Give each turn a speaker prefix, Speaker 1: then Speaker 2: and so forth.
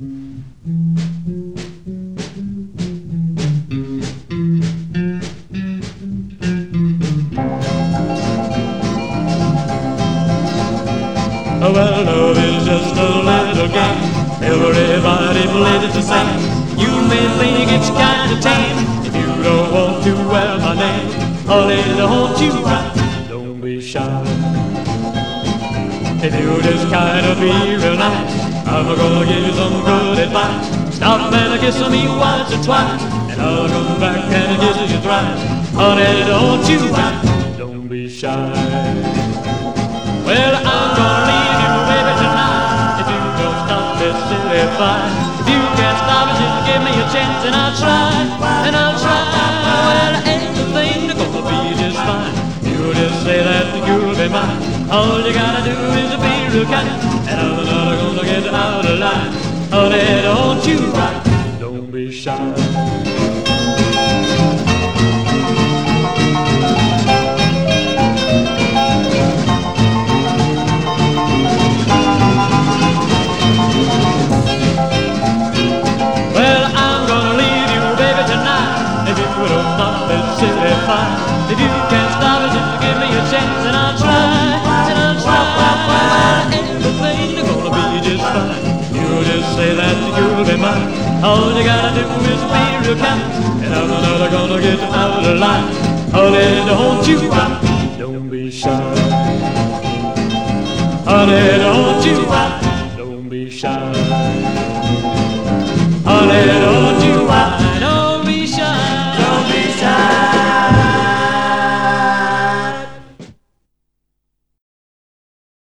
Speaker 1: Well, love is just a little game. Everybody plays it the same. You may think it's kind of tame if you don't want to wear my name. Honey, don't you cry, don't be shy. If you just kind of be real nice, I'm gonna give you some good advice. Stop and kiss me once or twice, and I'll come back and kiss you thrice. Honey, don't you cry, don't be shy. Well, I'm gonna leave you, baby, tonight if you don't stop this silly fight. If you can't stop it, just give me a chance and I'll try, and I'll try. Well, everything's gonna be just fine. You just say that you'll be mine. All you gotta do is be real kind, and I'm not gonna get out of line. Honey, don't you cry, don't be shy. If you can't stop it, just give me a chance and I'll try, and I'll try. Everything's gonna be just fine. You just say that you'll be mine. All you gotta do is be real kind, and I'm not gonna get out of line. Honey, don't you cry, don't be shy. Honey, don't you cry.